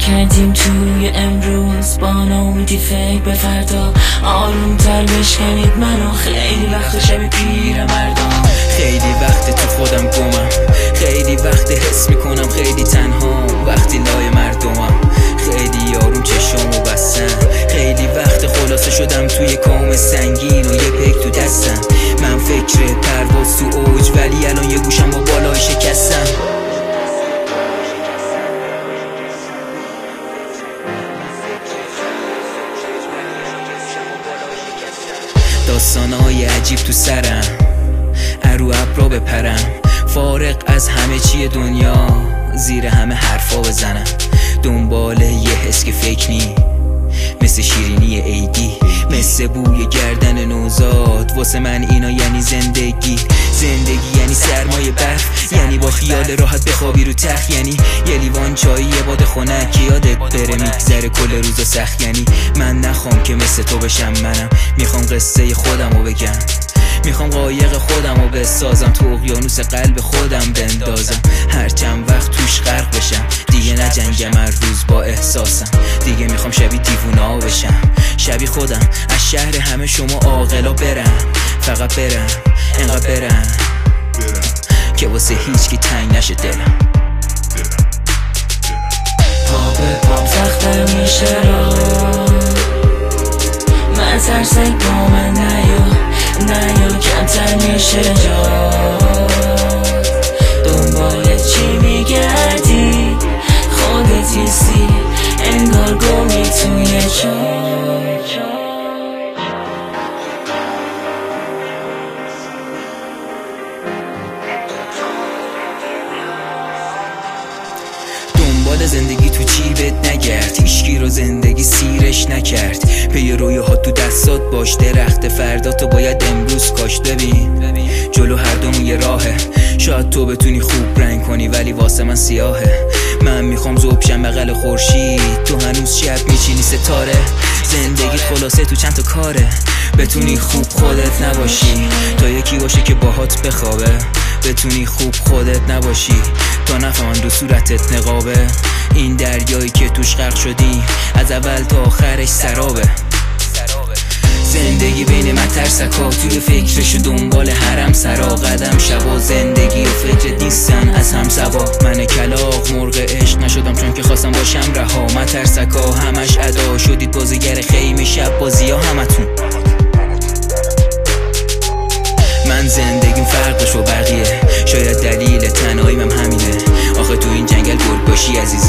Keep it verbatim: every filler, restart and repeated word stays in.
کردیم توی امروز با ناامیدی فکر به فردا. آروم تر بشکنید منو، خیلی وقت شب پیر مردم. خیلی وقت تو خودم گمم، خیلی وقت حس میکنم خیلی تنها وقتی لای مردمم. خیلی آروم چشامو بستم، خیلی وقت خلاصه شدم توی کام سنگین و یه پیک تو دستم. من فکر پرواز تو اوج، ولی الان یه گوشم با بالای شکستم. داستانای عجیب تو سرم، ارو ابرا بپرم، فارغ از همه چی دنیا، زیر همه حرفا بزنم. دنبال یه حس که فکر نی، مثل شیرینی عیدی، مثل بوی گردن نوزاد. واسه من اینا یعنی زندگی. زندگی یعنی سرمایه برف، یعنی با خیال راحت بخوابی رو تخت، یعنی یه لیوان چایی یه باد خنک که یادت بره میگذره کل روز سخت. یعنی من نخوام که مثل تو بشم، منم میخوام قصه خودم رو بگم، میخوام قایق خودم رو بسازم، تو اقیانوس قلب خودم بندازم، هر چند وقت توش غرق بشم. دیگه نجنگم هر روز با احساسم، دیگه میخوام شبیه دیوونا بشم، شبیه خودم. از شهر همه شما عاقلا برم، فقط برم، انقدر برم که واسه هیچ کی تنگ نشه دلم. پا به پام سختر میشه را، من ترسک با من نیا، نیا کمتر میشه جا. دنبال چی میگردی خودت یسی، انگار گمی توی جا. دنبال زندگی تو جیبت نگرد، هیچکی رو زندگی سیرش نکرد. پی رویاها تو دستات باش، درخت فردا تو باید امروز کاشت. ببین جلو هر دومون یه راهه، شاید تو بتونی خوب رنگ کنی ولی واسه من سیاهه. من میخوام ذوب شم بغل خورشید، تو هنوز شب میچینی ستاره. زندگی خلاصه تو چند تا کاره، بتونی خوب خودت نباشی تا یکی باشه که باهات بخوابه. بتونی خوب خودت نباشی تا نفهمن رو صورتت نقابه. این دریایی که توش غرق شدی از اول تا آخرش سرابه. زندگی بین من ترسکا، توی فکرش دنبال حرم سرا. قدم شبا زندگی و فکرت نیستن از هم سوا. من کلاغ مرغ عشق نشدم چون که خواستم باشم رها. من ترسکا همش ادا، شدید بازیگر خیمه شب بازی ها همتون. من زندگیم فرقش و بقیه، شاید دلیل تنهاییم هم همینه. آخه تو این جنگل گرگ باشی عزیز،